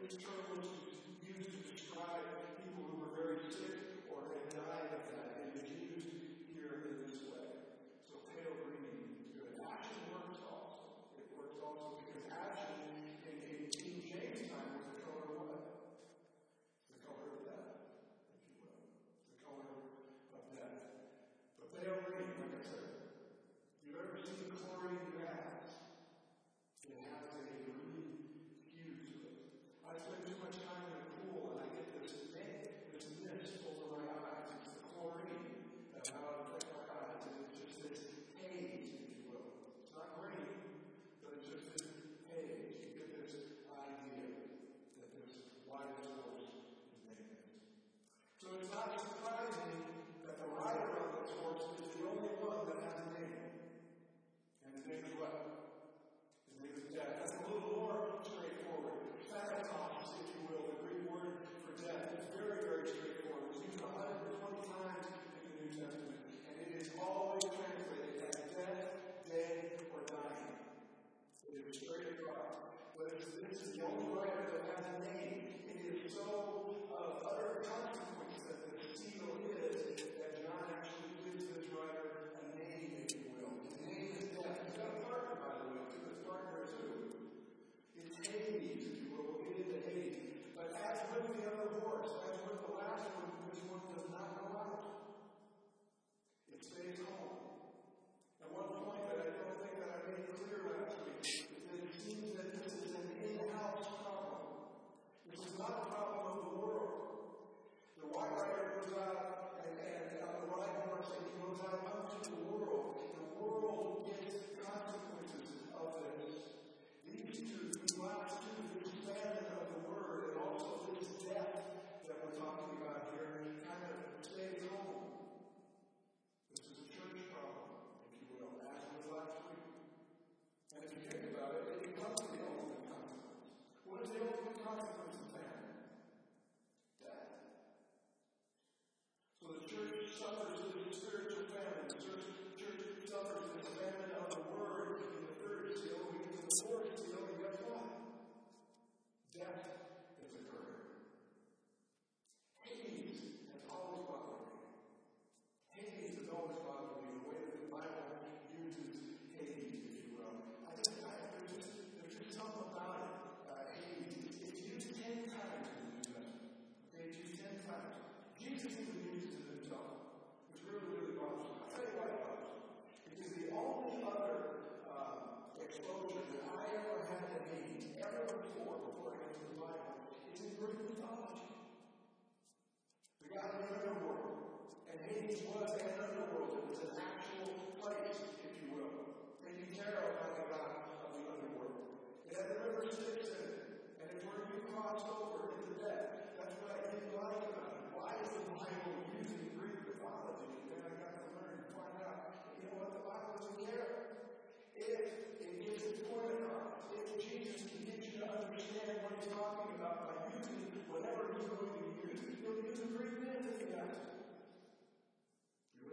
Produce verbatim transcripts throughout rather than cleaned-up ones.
this term was used to describe people who were very sick or had died of that. It is used here in this way. So pale green is good. Ashen works also. It works also because ashen in, in King James time was the color of what? The color of death, if you will. The color of death. But pale green, like I said, if you've ever seen chlorine gas, it has a green hue to it. I spend too much time in the pool and I get this thick, this mist over my eyes. It's the chlorine that how it affects my eyes. And it's just this haze, if you will. It's not green, but it's just this haze. You get this idea that this white source is made. So it's not surprising that the writer of the source is the only one that has a name. And his name is what? His name is death. That's a little more straightforward. Thanatos, if you will, the Greek word for death, is very, very straightforward. It's used one hundred twenty times in the New Testament. And it is always translated as death, dead, or dying. It is straight across. But this is the only writer that has a name. It is so of utter consequence that the seal is that John actually gives this writer a name, if you will. His name is death. He's got a partner, by the way, too. His partner is who? It's Hades, if you will. We'll get into Hades. But as with the other horse, as with the last one, this one does not go out. It stays home. And one point that I don't think that I made clear last week is that it seems that this is an in-house problem. This is not a problem of the world. The white rider goes out and, and on the white horse and he goes out unto the world. The world gets consequences of this. These two, these last two, this famine of the word and also this death that we're talking about here kind of stays home. This is a church problem, if you will, as was last week. And if you think about it, it becomes the ultimate consequence. What is the ultimate consequence of famine? Death. So the church suffers this spiritual famine. The church, church suffers this famine of the word in the third seal. We get to the fourth seal, and guess what? Death is occurring. Hades has always bothered me. Hades has always bothered me, the way that the Bible uses Hades, if you will. I think I, there's, just, there's just something about it. Uh, Hades. It's used ten times in the New Testament. Okay, it's used ten times. Jesus even uses it himself, which really, really bothers me. I'll tell you why it bothers me. Because the only other uh, exposure that I ever had to Hades, ever before, before I got to the Bible, is in Greek mythology. The God of the underworld. And Hades was an underworld. It was an actual place, if you will. And you terrify the God of the underworld. It had the river Styx in it. And it's where you cross over into death. That's what I didn't like about it. Why is the Bible using Greek mythology? And then I got to learn and find out, you know what, the Bible doesn't care. If it gets its point across, if Jesus can get you to understand what he's talking about by using whatever he's going to use, he'll use the Greek myth if he has to. You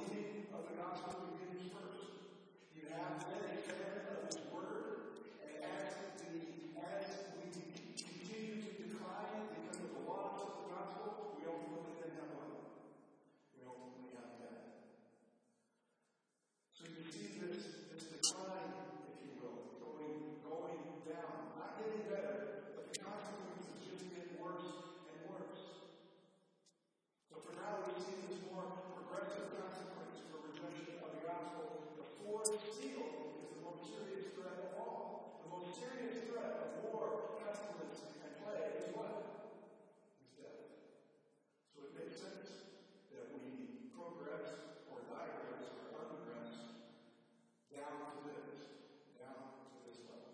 reading of the gospel begins first. You have then a famine of his word, and as, the, as we continue to decline because of the loss of the gospel, we ultimately then have what? We ultimately have death. So you see this, this decline, if you will, going, going down. Not getting better, but the consequences just get worse and worse. So for now, we see this more progressive consequence for rejection of the gospel. The fourth seal is the most serious threat of all. The most serious threat of war, pestilence, and plague is what? Is death. So it makes sense that we progress or digress or unregress down to this, down to this level.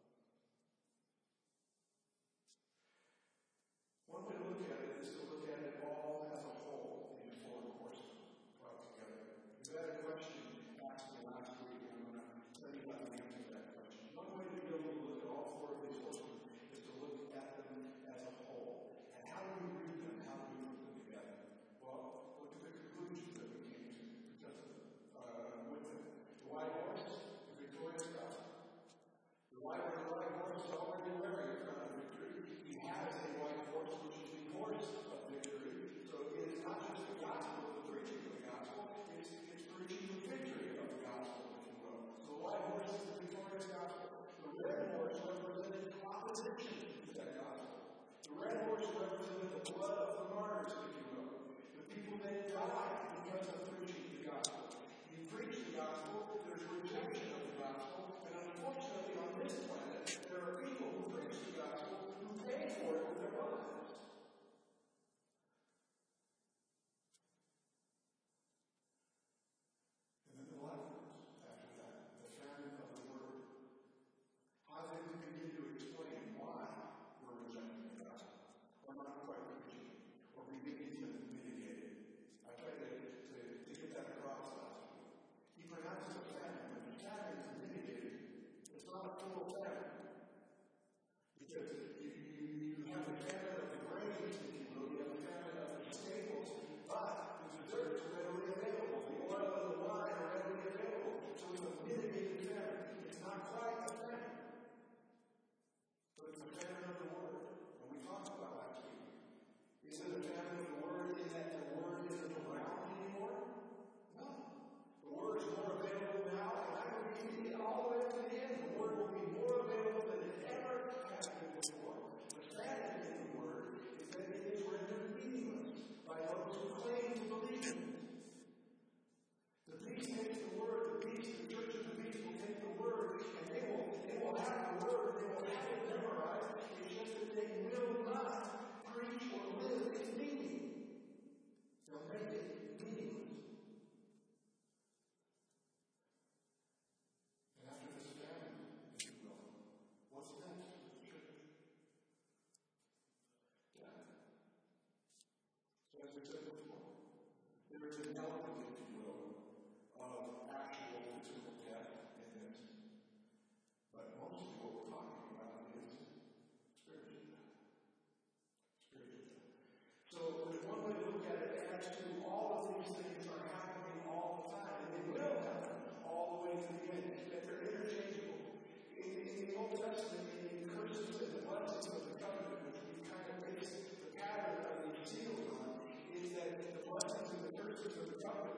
One way to look at it is to look at it all as a whole in four courses brought together. You had a question asked me last week, and I'm going to tell you how to answer that question. One way to be able to look at all four of these courses is to look at them as a whole. And how do we read them? How do we put them together? Well, look at the conclusions that we came to because of them, uh, with them. The white horse, the victorious gospel. The white, the white horse is already wearing a crown of victory. He has a white horse, which is the horse of victory. So it is not just the gospel, the preaching of the gospel, it's, it's preaching the victory of the gospel, if you will. So the white horse is the victorious gospel. The red horse represented opposition to that gospel. The red horse represented the blood of the martyrs, if you will. The people that died because of preaching the gospel. You preach the gospel, there's rejection of the gospel, and unfortunately on this planet, there are people who preach the gospel who pay for it with their lives. And then the life works after that, the famine of the word. How then do we begin to explain why we're rejecting the gospel? Or not quite preaching it, or beginning to mitigate it. I tried to, to, to get that across last week. He pronounces a famine, but the famine is mitigated. It's not a full famine. Because you, you, you have the famine of the grains, if you will, you have the famine of the staples, but the desserts are readily available. The oil and the wine are readily available. So it's a mitigated famine. It's not quite a famine. But it's a famine of the word. And we talked about last week. Is it a famine of the word in that the word isn't around anymore? No. The word is more available now, and I will be all the way to the end. The word will be more available than it ever has been before. The famine in the word is that it is rendered meaningless by those who claim to believe in it. The beast takes the word, the beast, the church of the beast will take the word, and they will, they will have the word, they will have it memorized. It's just that they will not preach or live its meaning. They'll make it meaningless. And after this famine, if you will, what's next for the church? Death. So as we said before, there is an element, if you will, of actual physical death in this. But mostly what we're talking about is spiritual death. Spiritual death. So there's one way to look at it as to all of these things are happening all the time, and they will happen all the way to the end, that they're interchangeable. In, in the Old Testament, in the curses and the blessings of the covenant, which we kind of base the pattern of these seals on, is that the blessings and the curses of the covenant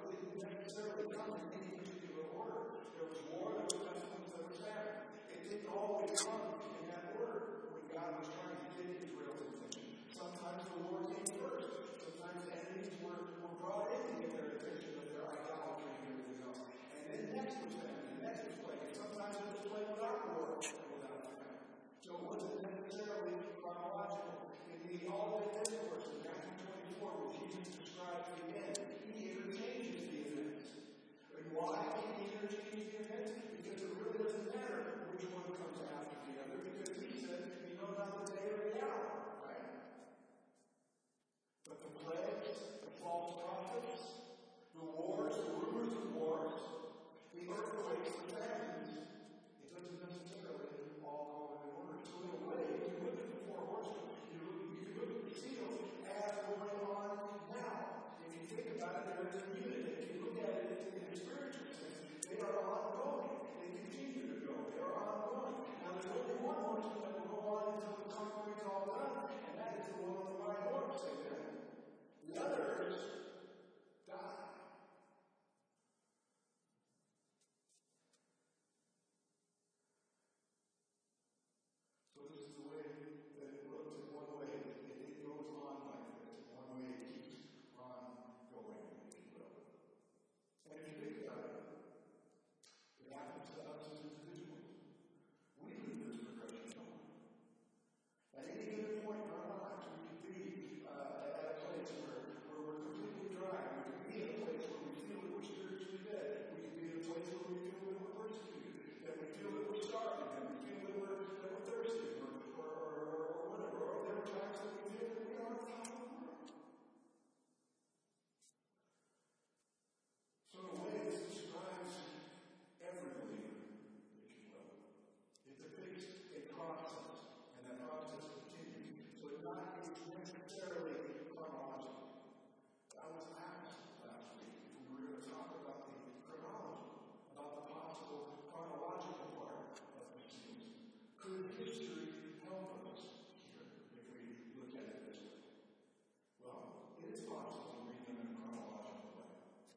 not necessarily chronological. I was asked last week if we were going to talk about the chronology, about the possible chronological part of the seals. Could history help us here if we look at it this way? Well, it is possible to read them in a chronological way.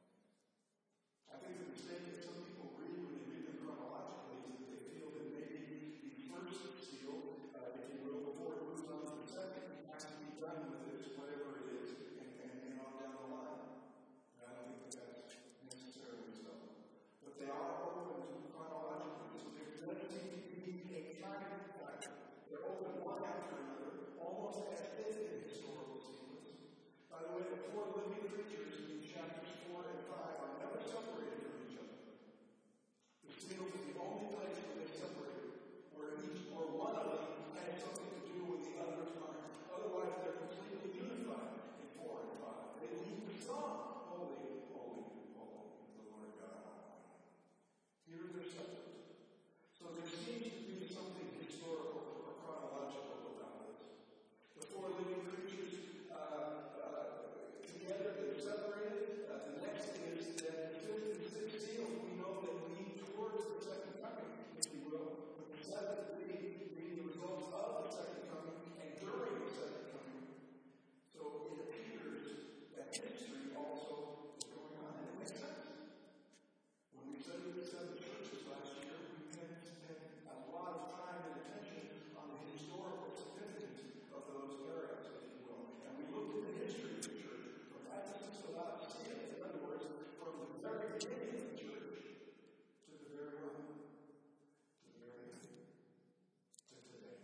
I think the mistake that some people read when they read them chronologically is that they feel that maybe the first seal, uh, if you will, before it moves on to the second, has to be done with it, whatever it is, and, and, and on down the line. And I don't think that that's necessarily so. But they are open chronologically, so there does seem to be a time factor. They're open one after another, almost as if in historical sequence. By the way, the four living creatures in chapters four and five are never separated from each other. The seals is the only place where they separate, where each or one of them has something to do with the other part. Otherwise, they're completely unified in four and five. They lead the song, holy, holy, holy is the Lord God Almighty. Here they're separate. So there seems to be something historical or chronological about this. The four living creatures uh, uh, together, they're separated. Uh, the next is that the fifth and sixth seals we know that lead towards the second coming, if you will. But the seventh being, being the results of the second coming and during the second coming. So it appears that history also is going on. And it makes sense. When we studied the seven churches last year, we spent a lot of time and attention on the historical significance of those areas, if you will. And we looked at the history of the church from Ephesus to Laodicea. In other words, from the very beginning of the church to the very end, to the very end, to today,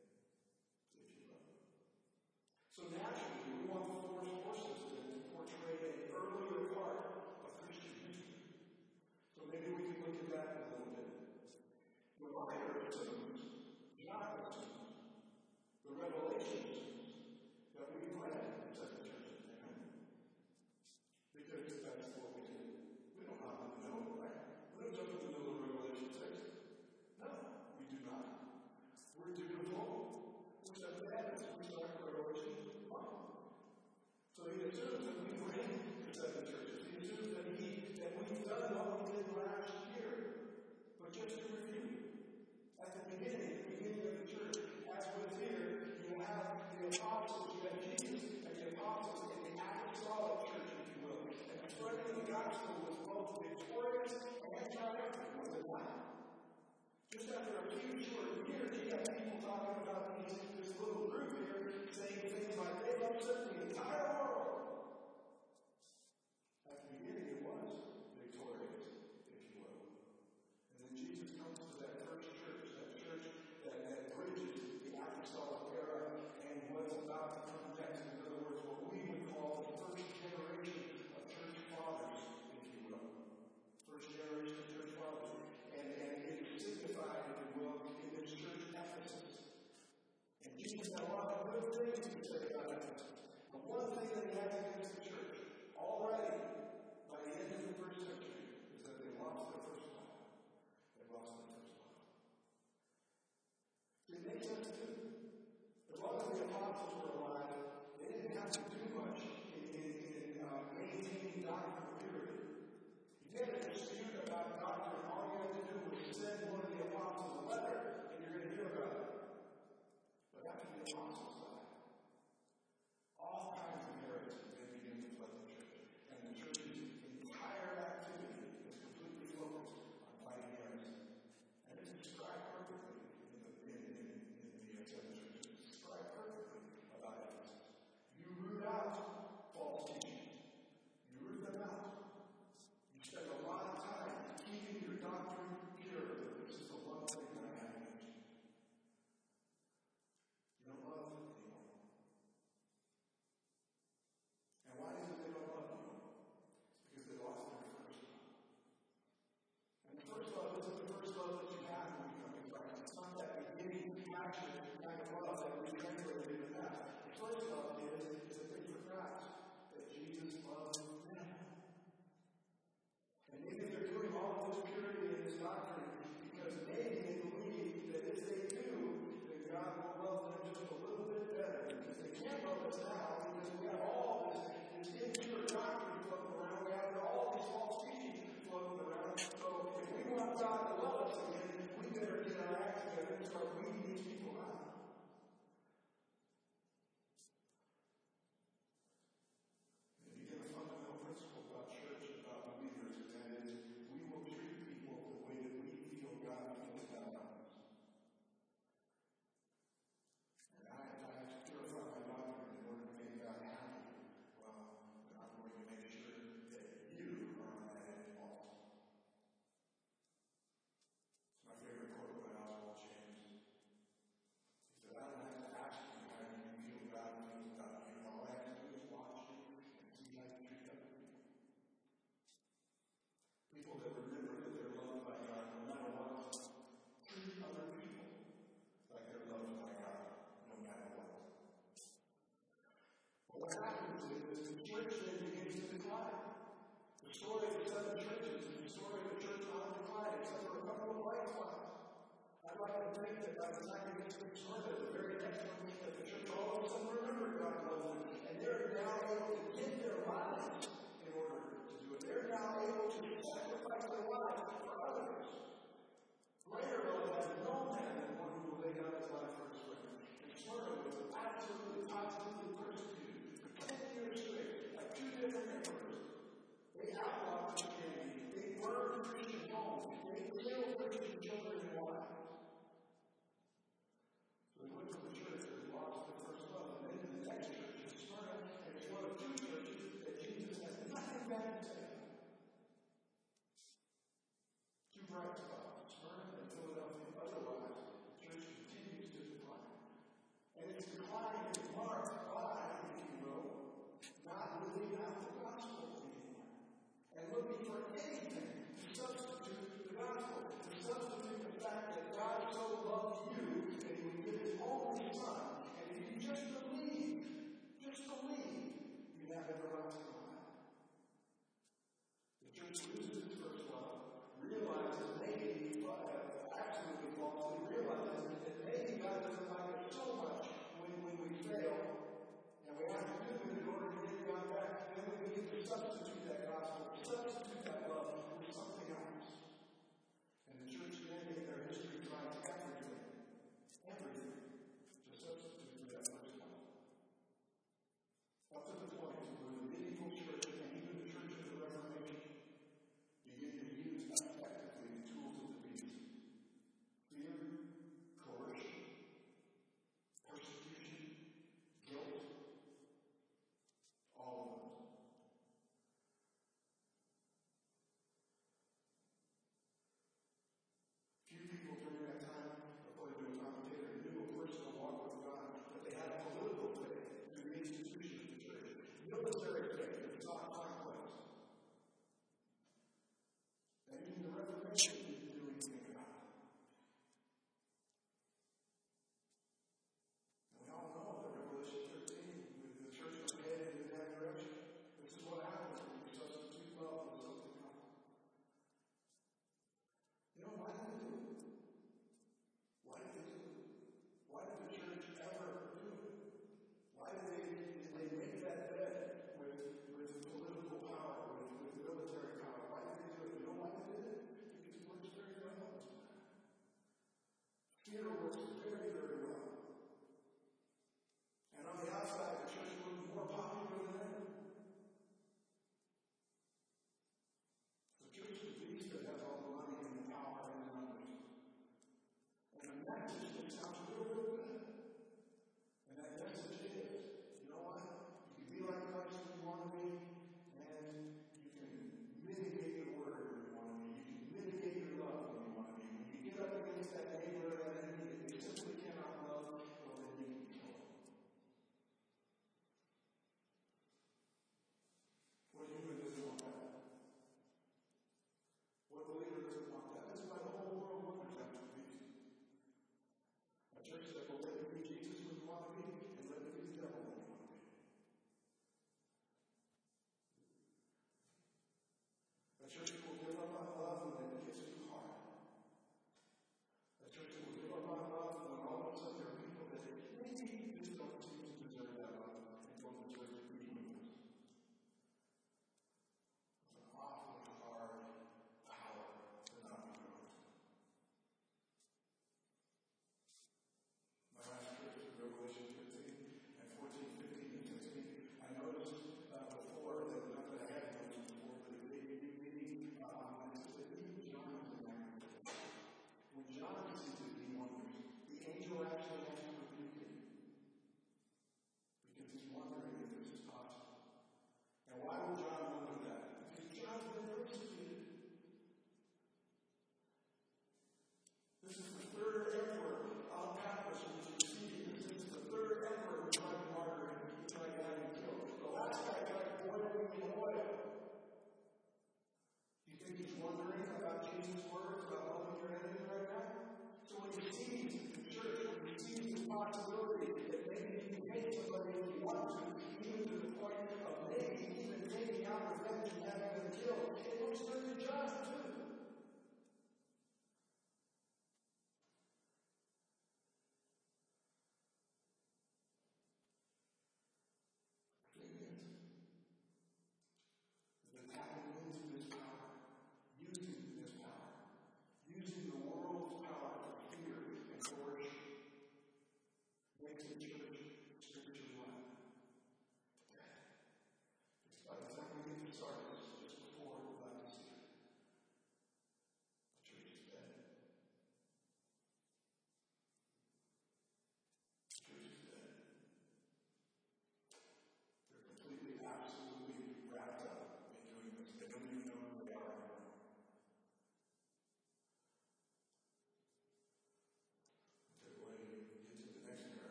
if you will. So naturally, we want the four sources to portray an earlier part of Christian history. So maybe we can look at that a little bit. The writer assumes, John assumes, the Revelation assumes that we read the seven churches. Amen? Because that's what we do. We don't have to know, right? We don't jump in the middle of Revelation six. No, we do not. We're dutiful. We're steadfast. We start Revelation one. So he assumes that we read the seven churches. He assumes that, he, that we've done what we did last year. But just to review, at the beginning, the beginning of the church, as was here, you have the apostles, you have Jesus and the apostles in the apostolic church, if you will. And the spreading of the gospel was both victorious and triumphant, was it not? Just after a few short years, you have people talking about these, this little group here saying things like they upset the entire world. At the beginning, it was victorious, if you will. And then Jesus comes to that first church, that church that, that bridges the apostolic era and what's about to come next. In other words, what we would call the first generation of church fathers, if you will. First generation of church fathers. And, and it is signified, if you will, in this church Ephesus. And Jesus had a lot of good things to say about Ephesus. But one thing that he has against the church, already by the end of the first century, is that they lost their first love. They lost their first love. It makes sense too. As long as the apostles were alive, they didn't have to do much in, in, in uh, maintaining doctrine, period. If you had a dispute about doctrine, all you had to do was send one of the apostles a letter, and you're going to hear about it. But after the apostles died, all kinds of heresies then begin to flood the church. And the church's entire activity is completely focused on fighting heresy. And it's described perfectly in the, in, in, in the seven churches. It's described perfectly about Ephesus. You root out false teaching. You root them out. You spend a lot of time keeping your doctrine pure. This is the one thing that I have against you. You don't love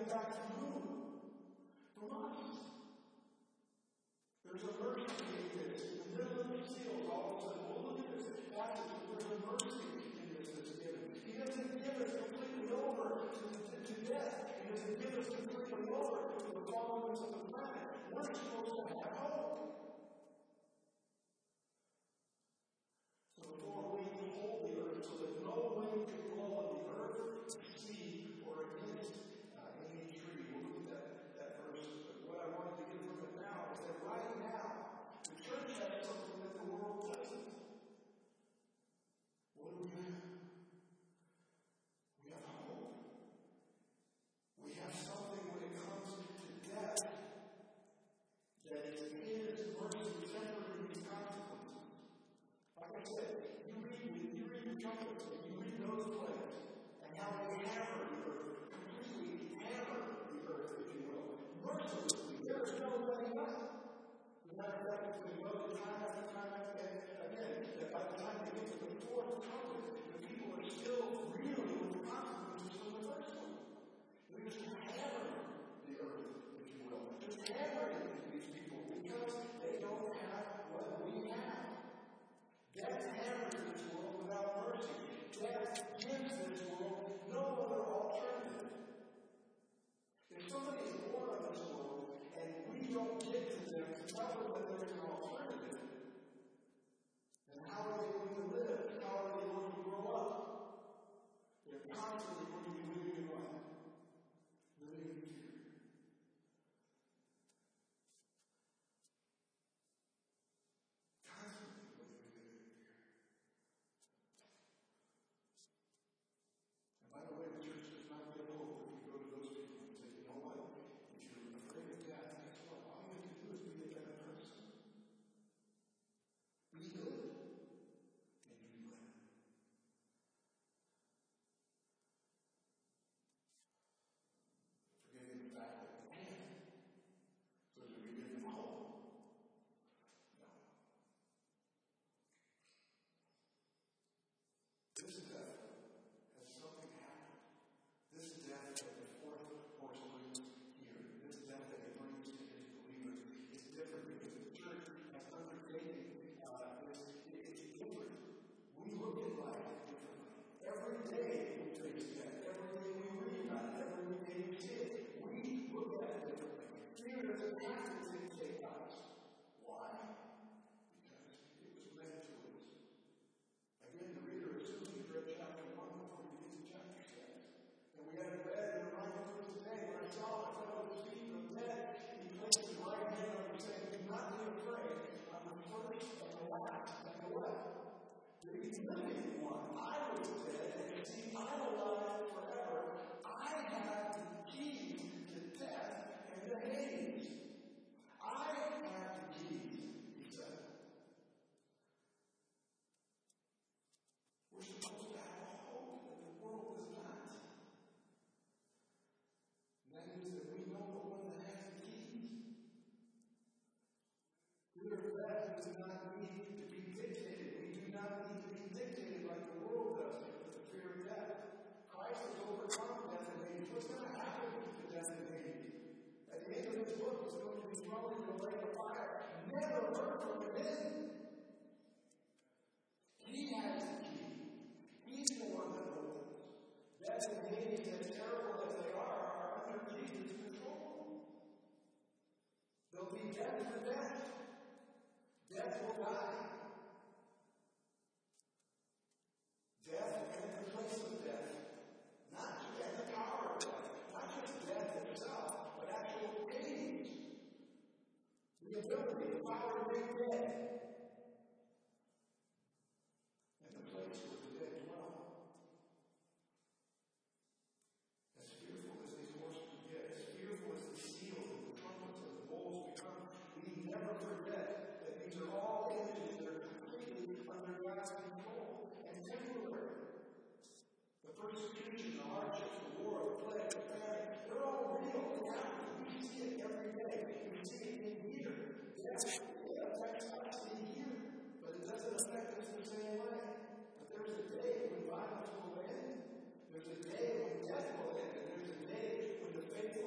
coming back from who? From us. There's a mercy in this. In the middle of the seals, all of a sudden, well, look at this passage. There's a mercy in this that's given. He doesn't give us completely over to, to, to death. He doesn't give us completely over to the fallenness of the planet. We're supposed to have hope. So before we hold the earth, so that no wind can blow on the earth, the sea, or against uh, any tree. We'll look at that, that verse. But what I wanted to get from it now is that right now, the church has something that the world doesn't. What do we have? We have hope. We have something when it comes to death that is His mercy tempered these consequences. Like I said, you read, you read the trumpets and you read those plays and how they hammer the earth, completely hammer the earth, if you will, mercilessly. There is no letting up. As a matter of fact, it's been noted time after time after again that by the time they get to the fourth trumpet, the people are still reeling with the consequences from the first one. They're just hammering the earth, if you will. Just hammering these people because they don't have what we have. Death hammers this world without mercy. Death gives this world no other alternative. If somebody is born on this world and we don't get to them to tell them that there is an alternative, then how are they going to live? How are they going to grow up? They're constantly going to be living in what? Living in fear. Constantly living in fear. And by the way, the church does not give hope if you go to those people and say, you know what? If you're afraid of death, guess what? All you have to do is be a better person. Be good. And you live. Forgetting the fact that we can. So do we give them hope? No. This death has something happened. This death that the fourth horse brings here, this death that it brings to his believers, is different because the church has undertaken uh, this. It's different. We look at life differently. Every day we face death. Every day we read about it. Every day we see it. We look at it differently. Fear doesn't have to dictate us. Why? Because it was meant to us. Again, the reader assumes you've read chapter one before you get to chapter six. And we had it read and reminded us today when I saw I fell at the feet of the dead. He placed his right hand on me saying, do not be afraid. I'm the first and the last and the what? The living one. I was dead, and see, I'm alive forever. I have the keys to death and to Hades. I have the keys, he said. We're supposed to have a hope that the world does not. And that is that we know the one that has the keys. Fear of death does not need to be dictated. We do not need to be dictated like the world does with the fear of death. Christ has overcome death and Hades. What's going to happen to death and Hades? At the end of this book, it's going to be thrown into the lake of fire. Never heard from him again. He has the key. He's the one that opens. Death and Hades, as terrible as they are, are under Jesus' control. There'll be death for death. Death will die. Death and the place of death. Not just and the power of death. Not just death itself, but actual Hades. The ability, the power to make dead. And the place where the dead dwell. As fearful as these horses get, as fearful as the seals and the trumpets and the bowls become, we never forget that these are all images that are completely under God's control and temporary. The persecution, the hardships, the war, the plague, the famine, they're all real. They happen. We see it every day. We see it in here. Yes, it affects us in here, but it doesn't affect us the same way. But there's a day when violence will end. There's a day when death will end. And there's a day when the faithful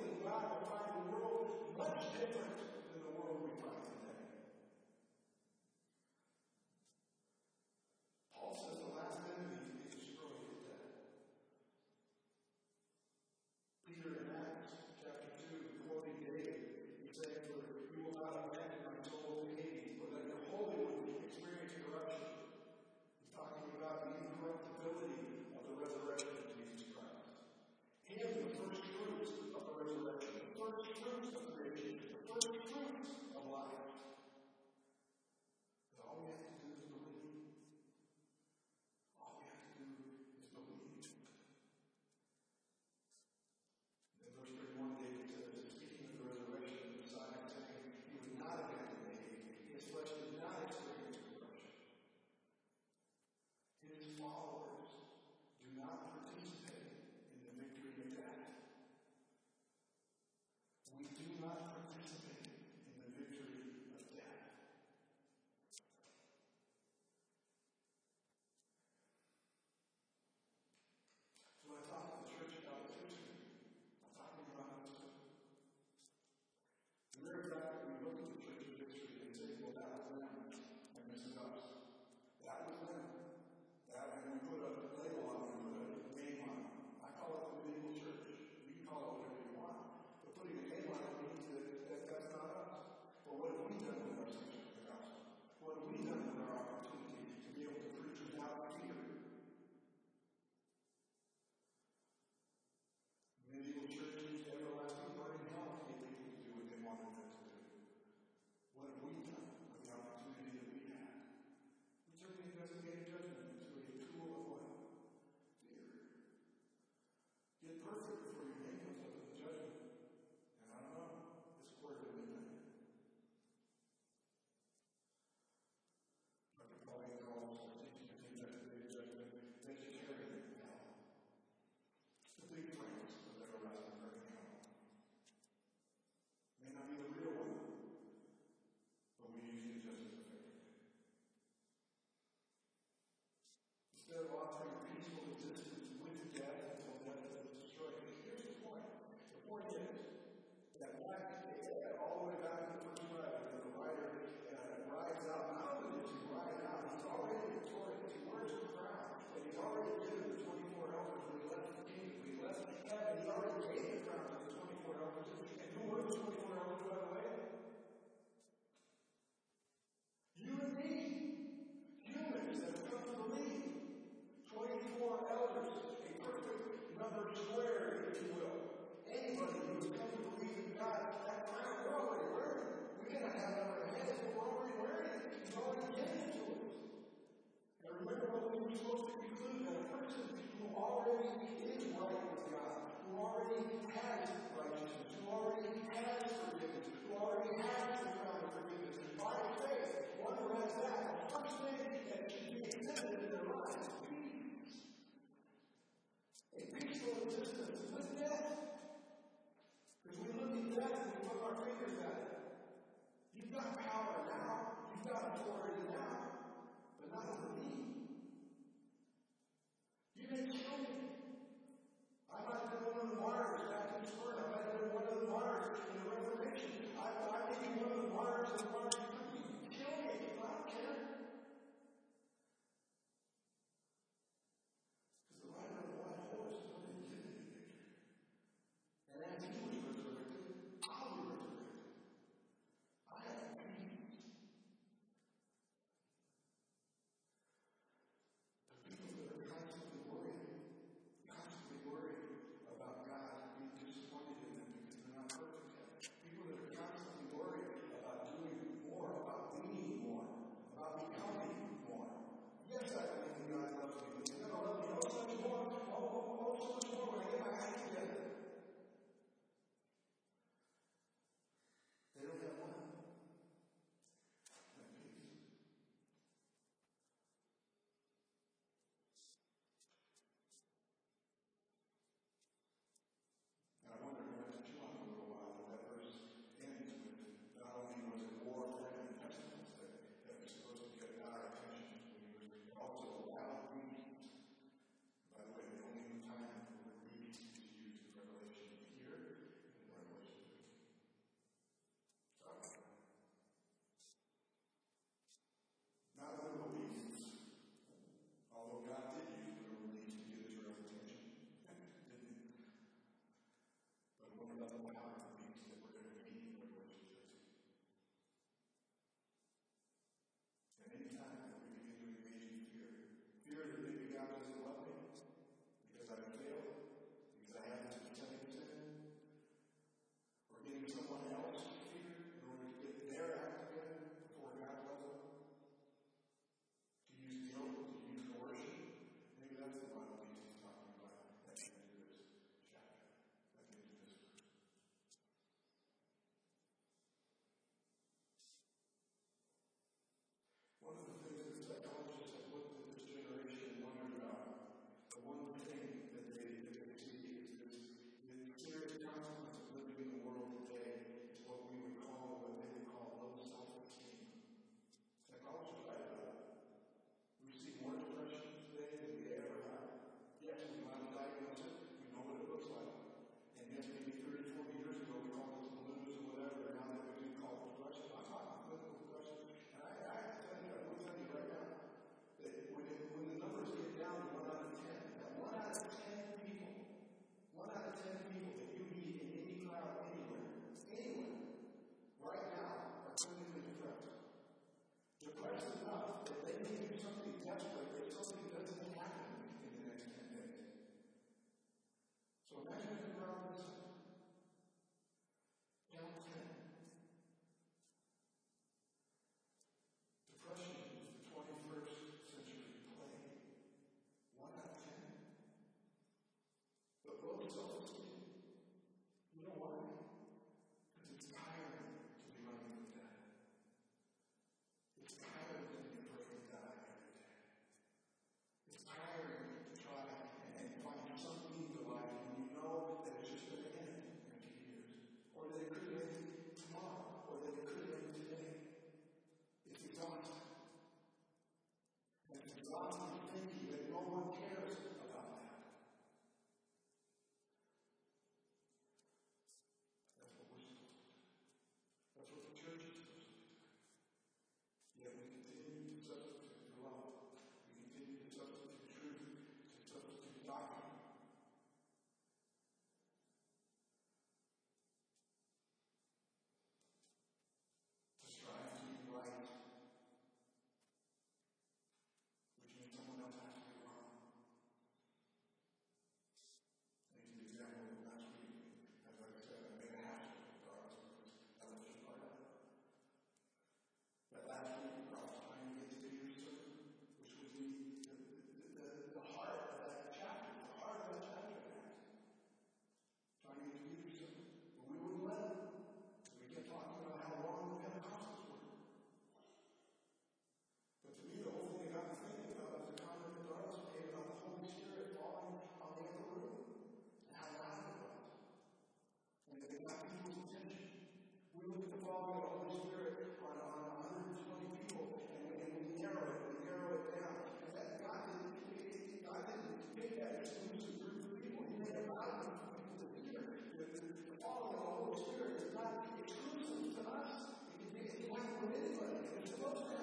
falling of the Holy Spirit on, on one hundred twenty people, and, and we narrow it, we narrow it down. And that God didn't, God didn't make that exclusive group of people. He made a lot of people to hear. The, the, the falling of the Holy Spirit is not exclusive to us. It can be, it can happen with anybody. It's supposed to